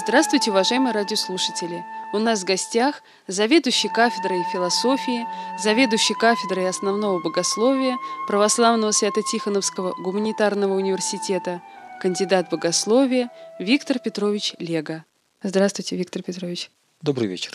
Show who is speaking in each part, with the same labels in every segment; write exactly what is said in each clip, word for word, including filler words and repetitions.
Speaker 1: Здравствуйте, уважаемые радиослушатели! У нас в гостях заведующий кафедрой философии, заведующий кафедрой основного богословия Православного Свято-Тихоновского гуманитарного университета, кандидат богословия Виктор Петрович Лего. Здравствуйте, Виктор Петрович.
Speaker 2: Добрый вечер.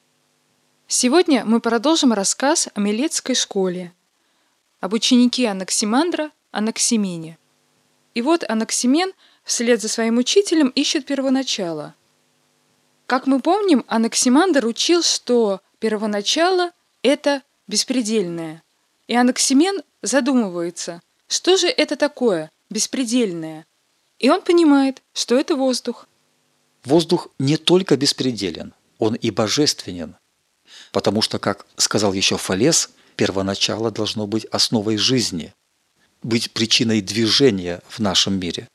Speaker 1: Сегодня мы продолжим рассказ о Милетской школе, об ученике Анаксимандра Анаксимене. И вот Анаксимен вслед за своим учителем ищет первоначало. Как мы помним, Анаксимандр учил, что первоначало – это беспредельное. И Анаксимен задумывается, что же это такое беспредельное? И он понимает, что это воздух.
Speaker 2: Воздух не только беспределен, он и божественен. Потому что, как сказал еще Фалес, первоначало должно быть основой жизни, быть причиной движения в нашем мире.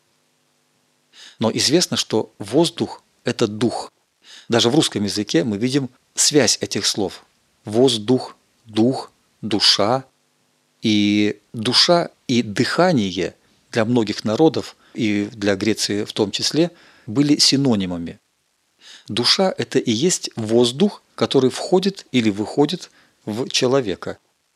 Speaker 2: Но известно, что воздух – это дух. Даже в русском языке мы видим связь этих слов. Воздух, дух, душа. И душа и дыхание для многих народов, и для Греции в том числе, были синонимами. Душа – это и есть воздух, который входит или выходит в человека.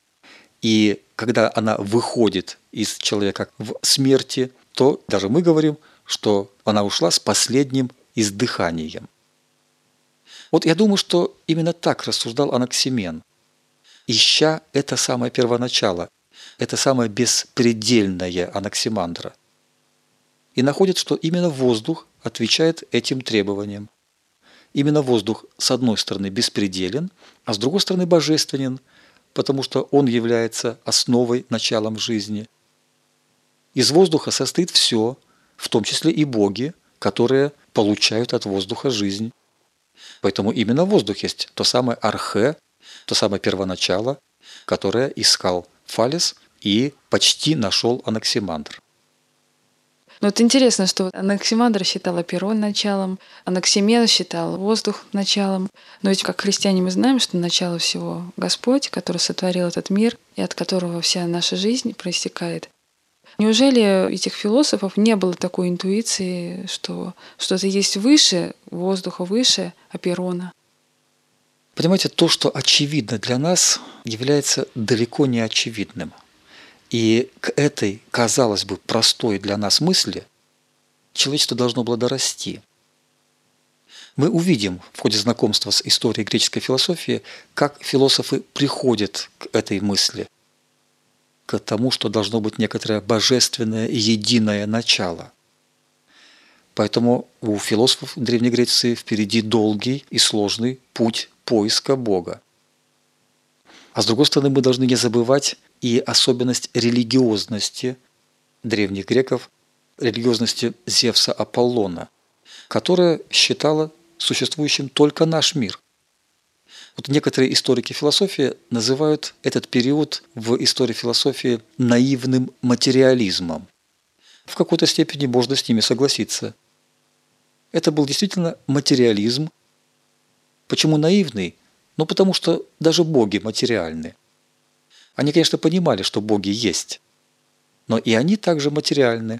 Speaker 2: И когда она выходит из человека в смерти, то даже мы говорим, что она ушла с последним издыханием. Вот я думаю, что именно так рассуждал Анаксимен, ища это самое первоначало, это самое беспредельное Анаксимандра. И находит, что именно воздух отвечает этим требованиям. Именно воздух, с одной стороны, беспределен, а с другой стороны, божественен, потому что он является основой, началом жизни. Из воздуха состоит все, в том числе и боги, которые получают от воздуха жизнь. Поэтому именно воздух есть то самое архе, то самое первоначало, которое искал Фалес и почти нашел Анаксимандр.
Speaker 1: Но вот интересно, что Анаксимандр считал Аперон началом, Анаксимен считал воздух началом. Но ведь как христиане мы знаем, что начало всего Господь, который сотворил этот мир и от которого вся наша жизнь проистекает. Неужели у этих философов не было такой интуиции, что что-то есть выше воздуха, выше Аперона?
Speaker 2: Понимаете, то, что очевидно для нас, является далеко не очевидным. И к этой, казалось бы, простой для нас мысли человечество должно было дорасти. Мы увидим в ходе знакомства с историей греческой философии, как философы приходят к этой мысли, к тому, что должно быть некоторое божественное единое начало. Поэтому у философов Древней Греции впереди долгий и сложный путь поиска Бога. А с другой стороны, мы должны не забывать и особенность религиозности древних греков, религиозности Зевса Аполлона, которая считала существующим только наш мир. Вот некоторые историки философии называют этот период в истории философии наивным материализмом. В какой-то степени можно с ними согласиться. Это был действительно материализм. Почему наивный? Ну, потому что даже боги материальны. Они, конечно, понимали, что боги есть, но и они также материальны.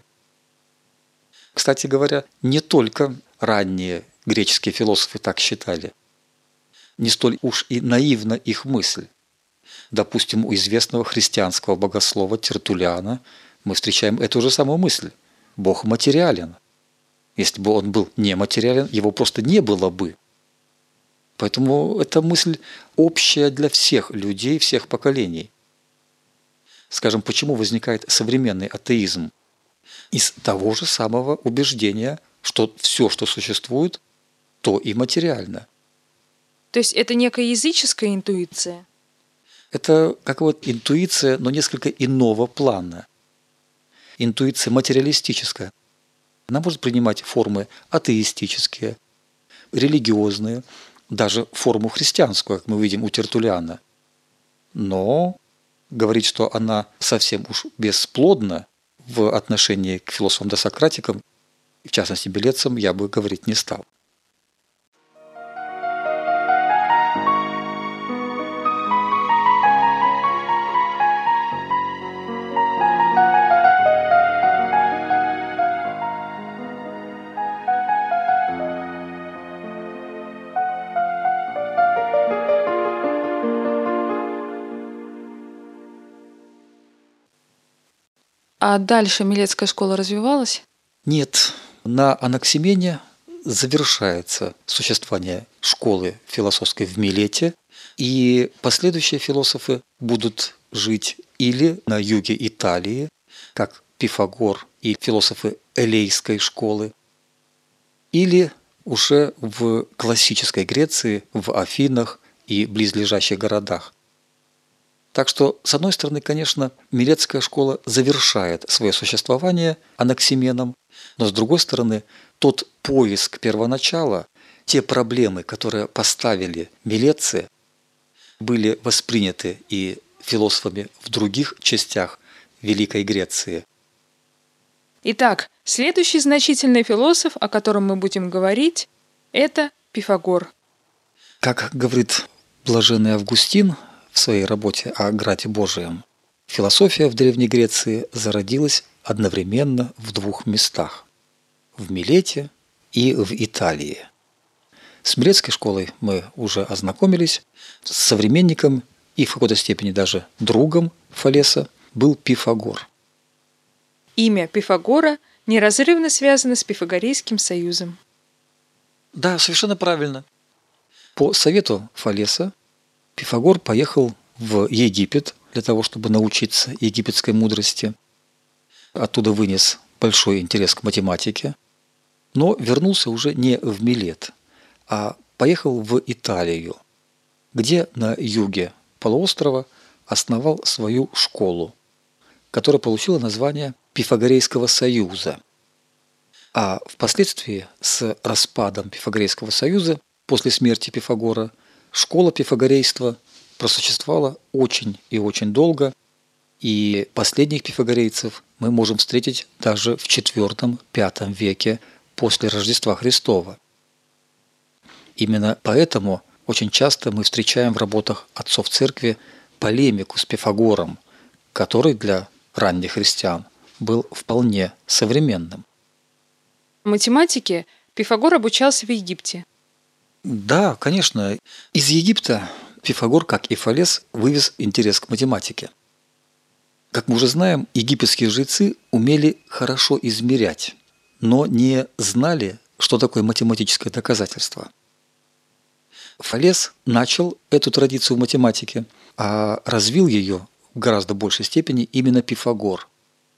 Speaker 2: Кстати говоря, не только ранние греческие философы так считали. Не столь уж и наивна их мысль. Допустим, у известного христианского богослова Тертуллиана мы встречаем эту же самую мысль. Бог материален. Если бы он был нематериален, его просто не было бы. Поэтому эта мысль общая для всех людей, всех поколений. Скажем, почему возникает современный атеизм? Из того же самого убеждения, что все, что существует, то и материально.
Speaker 1: То есть это некая языческая интуиция?
Speaker 2: Это как вот интуиция, но несколько иного плана. Интуиция материалистическая. Она может принимать формы атеистические, религиозные, даже форму христианскую, как мы видим у Тертуллиана. Но говорить, что она совсем уж бесплодна в отношении к философам-досократикам, в частности Белецам, я бы говорить не стал.
Speaker 1: А дальше Милетская школа развивалась?
Speaker 2: Нет, на Анаксимене завершается существование школы философской в Милете, и последующие философы будут жить или на юге Италии, как Пифагор и философы Элейской школы, или уже в классической Греции, в Афинах и близлежащих городах. Так что, с одной стороны, конечно, Милетская школа завершает свое существование Анаксименом, но с другой стороны, тот поиск первоначала, те проблемы, которые поставили милетцы, были восприняты и философами в других частях Великой Греции.
Speaker 1: Итак, следующий значительный философ, о котором мы будем говорить, это Пифагор.
Speaker 2: Как говорит блаженный Августин в своей работе о Граде Божием, философия в Древней Греции зародилась одновременно в двух местах – в Милете и в Италии. С Милетской школой мы уже ознакомились, с современником и в какой-то степени даже другом Фалеса был Пифагор.
Speaker 1: Имя Пифагора неразрывно связано с Пифагорейским союзом.
Speaker 2: Да, совершенно правильно. По совету Фалеса Пифагор поехал в Египет для того, чтобы научиться египетской мудрости. Оттуда вынес большой интерес к математике, но вернулся уже не в Милет, а поехал в Италию, где на юге полуострова основал свою школу, которая получила название Пифагорейского союза. А впоследствии с распадом Пифагорейского союза после смерти Пифагора школа пифагорейства просуществовала очень и очень долго, и последних пифагорейцев мы можем встретить даже в четвёртом-пятом веке после Рождества Христова. Именно поэтому очень часто мы встречаем в работах отцов церкви полемику с Пифагором, который для ранних христиан был вполне современным.
Speaker 1: В математике Пифагор обучался в Египте.
Speaker 2: Да, конечно. Из Египта Пифагор, как и Фалес, вывез интерес к математике. Как мы уже знаем, египетские жрецы умели хорошо измерять, но не знали, что такое математическое доказательство. Фалес начал эту традицию в математике, а развил ее в гораздо большей степени именно Пифагор.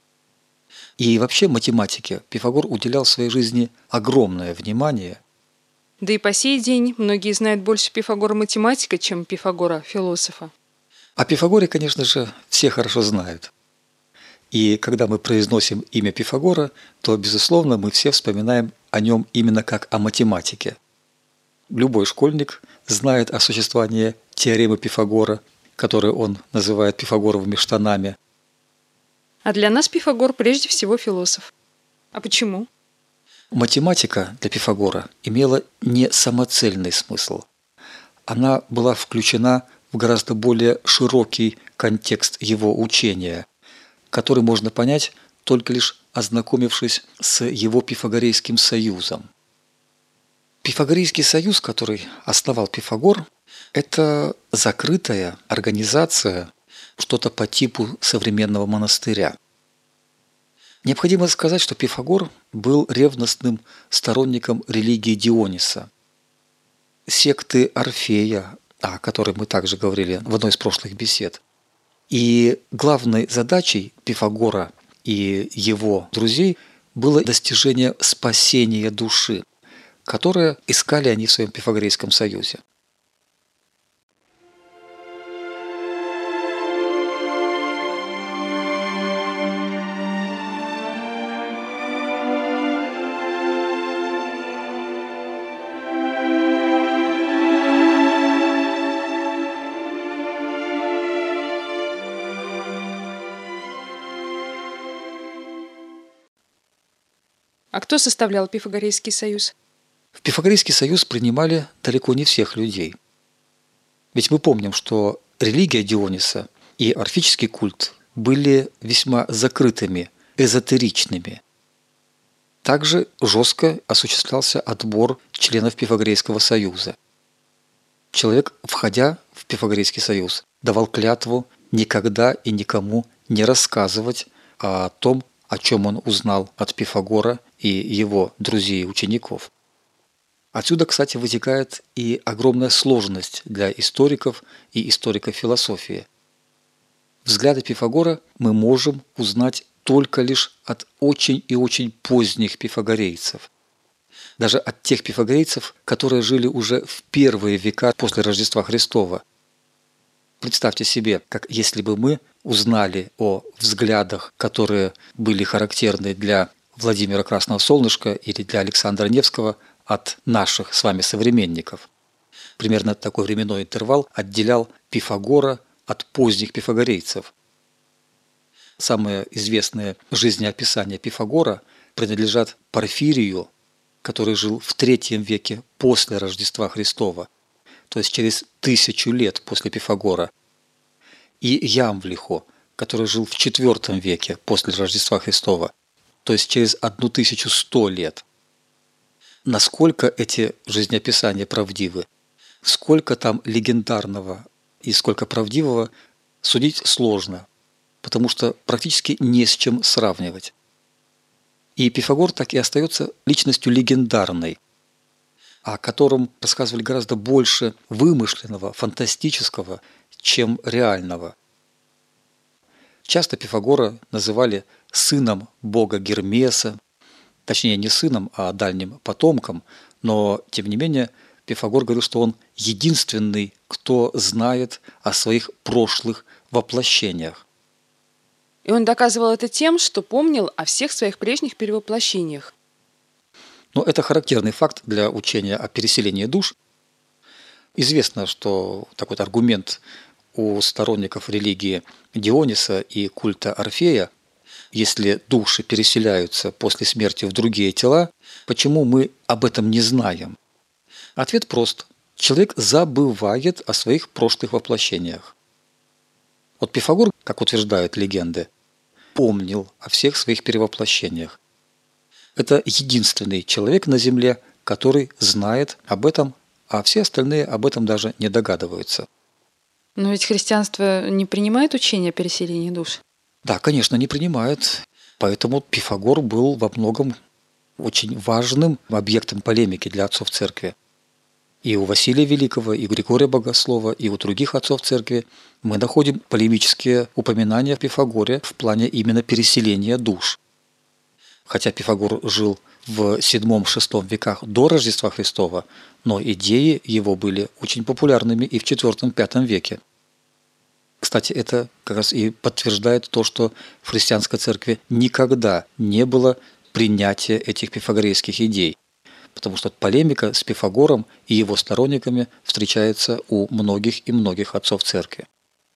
Speaker 2: И вообще математике Пифагор уделял в своей жизни огромное внимание.
Speaker 1: Да и по сей день многие знают больше Пифагора математика, чем Пифагора философа.
Speaker 2: О Пифагоре, конечно же, все хорошо знают. И когда мы произносим имя Пифагора, то, безусловно, мы все вспоминаем о нем именно как о математике. Любой школьник знает о существовании теоремы Пифагора, которую он называет пифагоровыми штанами.
Speaker 1: А для нас Пифагор прежде всего философ. А почему?
Speaker 2: Математика для Пифагора имела не самоцельный смысл. Она была включена в гораздо более широкий контекст его учения, который можно понять только лишь ознакомившись с его Пифагорейским союзом. Пифагорейский союз, который основал Пифагор, это закрытая организация, что-то по типу современного монастыря. Необходимо сказать, что Пифагор был ревностным сторонником религии Диониса, секты Орфея, о которой мы также говорили в одной из прошлых бесед. И главной задачей Пифагора и его друзей было достижение спасения души, которое искали они в своем Пифагорейском союзе.
Speaker 1: А кто составлял Пифагорейский союз?
Speaker 2: В Пифагорейский союз принимали далеко не всех людей. Ведь мы помним, что религия Диониса и орфический культ были весьма закрытыми, эзотеричными. Также жестко осуществлялся отбор членов Пифагорейского союза. Человек, входя в Пифагорейский союз, давал клятву никогда и никому не рассказывать а о том, о чем он узнал от Пифагора и его друзей и учеников. Отсюда, кстати, вытекает и огромная сложность для историков и историков философии. Взгляды Пифагора мы можем узнать только лишь от очень и очень поздних пифагорейцев. Даже от тех пифагорейцев, которые жили уже в первые века после Рождества Христова. Представьте себе, как если бы мы узнали о взглядах, которые были характерны для Владимира Красного Солнышка или для Александра Невского от наших с вами современников. Примерно такой временной интервал отделял Пифагора от поздних пифагорейцев. Самые известные жизнеописания Пифагора принадлежат Порфирию, который жил в третьем веке после Рождества Христова, то есть через тысячу лет после Пифагора, и Ямвлиху, который жил в четвертом веке после Рождества Христова, то есть через тысячу сто лет. Насколько эти жизнеописания правдивы, сколько там легендарного и сколько правдивого, судить сложно, потому что практически не с чем сравнивать. И Пифагор так и остается личностью легендарной, о котором рассказывали гораздо больше вымышленного, фантастического, чем реального. Часто Пифагора называли сыном бога Гермеса, точнее не сыном, а дальним потомком, но тем не менее Пифагор говорил, что он единственный, кто знает о своих прошлых воплощениях.
Speaker 3: И он доказывал это тем, что помнил о всех своих прежних перевоплощениях.
Speaker 2: Но это характерный факт для учения о переселении душ. Известно, что такой аргумент у сторонников религии Диониса и культа Орфея: если души переселяются после смерти в другие тела, почему мы об этом не знаем? Ответ прост. Человек забывает о своих прошлых воплощениях. Вот Пифагор, как утверждают легенды, помнил о всех своих перевоплощениях. Это единственный человек на Земле, который знает об этом, а все остальные об этом даже не догадываются.
Speaker 1: Но ведь христианство не принимает учение о переселении душ?
Speaker 2: Да, конечно, не принимает. Поэтому Пифагор был во многом очень важным объектом полемики для отцов церкви. И у Василия Великого, и у Григория Богослова, и у других отцов церкви мы находим полемические упоминания о Пифагоре в плане именно переселения душ. Хотя Пифагор жил в седьмом-шестом веках до Рождества Христова, но идеи его были очень популярными и в четвёртом-пятом веке. Кстати, это как раз и подтверждает то, что в христианской церкви никогда не было принятия этих пифагорейских идей, потому что полемика с Пифагором и его сторонниками встречается у многих и многих отцов церкви.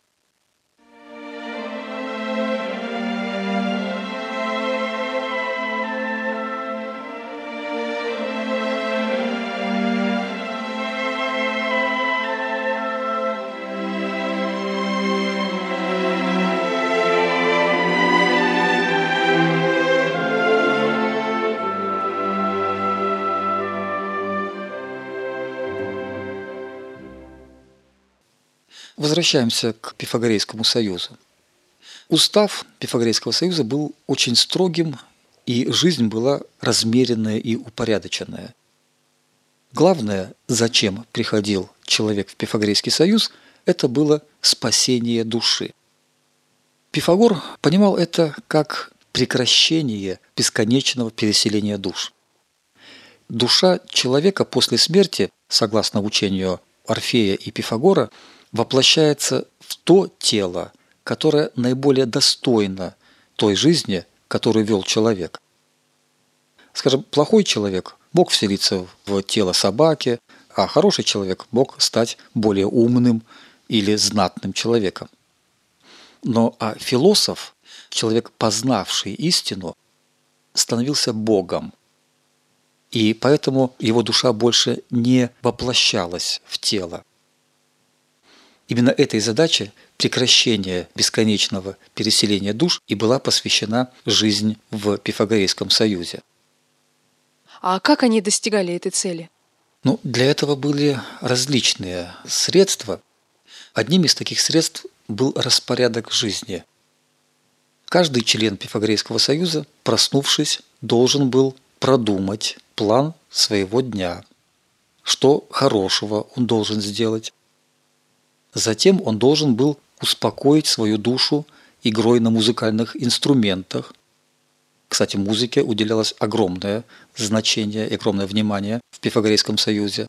Speaker 2: Возвращаемся к Пифагорейскому союзу. Устав Пифагорейского союза был очень строгим, и жизнь была размеренная и упорядоченная. Главное, зачем приходил человек в Пифагорейский союз, это было спасение души. Пифагор понимал это как прекращение бесконечного переселения душ. Душа человека после смерти, согласно учению Орфея и Пифагора, воплощается в то тело, которое наиболее достойно той жизни, которую вел человек. Скажем, плохой человек мог вселиться в тело собаки, а хороший человек мог стать более умным или знатным человеком. Но а философ, человек, познавший истину, становился Богом. И поэтому его душа больше не воплощалась в тело. Именно этой задаче прекращения бесконечного переселения душ и была посвящена жизнь в Пифагорейском союзе.
Speaker 1: А как они достигали этой цели?
Speaker 2: Ну, для этого были различные средства. Одним из таких средств был распорядок жизни. Каждый член Пифагорейского союза, проснувшись, должен был продумать план своего дня, что хорошего он должен сделать. Затем он должен был успокоить свою душу игрой на музыкальных инструментах. Кстати, музыке уделялось огромное значение и огромное внимание в Пифагорейском союзе.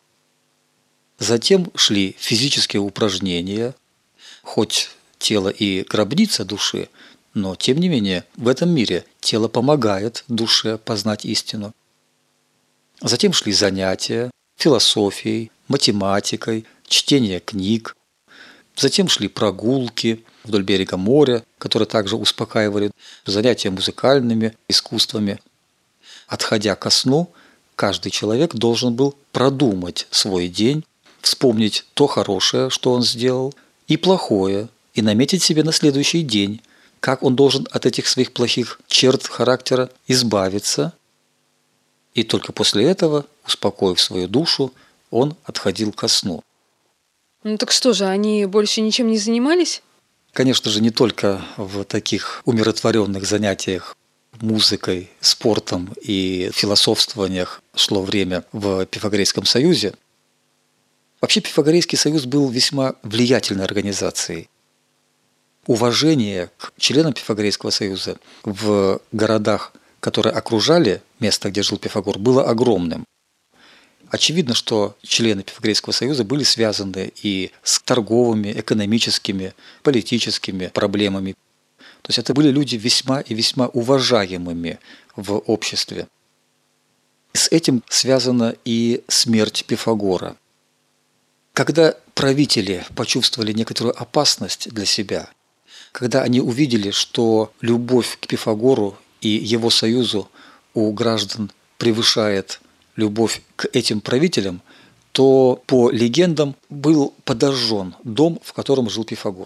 Speaker 2: Затем шли физические упражнения, хоть тело и гробница души, но тем не менее в этом мире тело помогает душе познать истину. Затем шли занятия философией, математикой, чтение книг. Затем шли прогулки вдоль берега моря, которые также успокаивали, занятия музыкальными искусствами. Отходя ко сну, каждый человек должен был продумать свой день, вспомнить то хорошее, что он сделал, и плохое, и наметить себе на следующий день, как он должен от этих своих плохих черт характера избавиться. И только после этого, успокоив свою душу, он отходил ко сну.
Speaker 3: Ну так что же, они больше ничем не занимались?
Speaker 2: Конечно же, не только в таких умиротворенных занятиях музыкой, спортом и философствованиях шло время в Пифагорейском союзе. Вообще Пифагорейский союз был весьма влиятельной организацией. Уважение к членам Пифагорейского союза в городах, которые окружали место, где жил Пифагор, было огромным. Очевидно, что члены Пифагорейского союза были связаны и с торговыми, экономическими, политическими проблемами. То есть это были люди весьма и весьма уважаемыми в обществе. С этим связана и смерть Пифагора. Когда правители почувствовали некоторую опасность для себя, когда они увидели, что любовь к Пифагору и его союзу у граждан превышает любовь к этим правителям, то по легендам был подожжен дом, в котором жил Пифагор.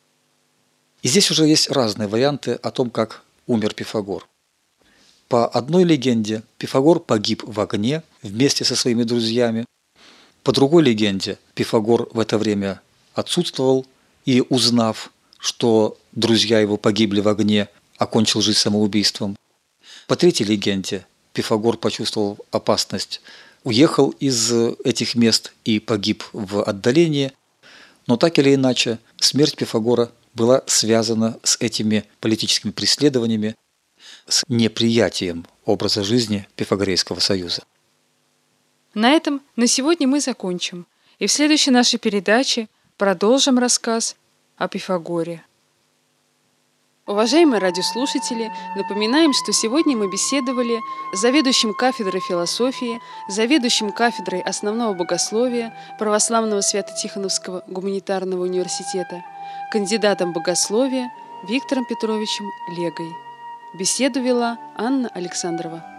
Speaker 2: И здесь уже есть разные варианты о том, как умер Пифагор. По одной легенде Пифагор погиб в огне вместе со своими друзьями. По другой легенде Пифагор в это время отсутствовал и, узнав, что друзья его погибли в огне, окончил жизнь самоубийством. По третьей легенде Пифагор почувствовал опасность, уехал из этих мест и погиб в отдалении. Но так или иначе, смерть Пифагора была связана с этими политическими преследованиями, с неприятием образа жизни Пифагорейского союза.
Speaker 1: На этом на сегодня мы закончим. И в следующей нашей передаче продолжим рассказ о Пифагоре.
Speaker 3: Уважаемые радиослушатели, напоминаем, что сегодня мы беседовали с заведующим кафедрой философии, заведующим кафедрой основного богословия Православного Свято-Тихоновского гуманитарного университета, кандидатом богословия Виктором Петровичем Легой. Беседу вела Анна Александрова.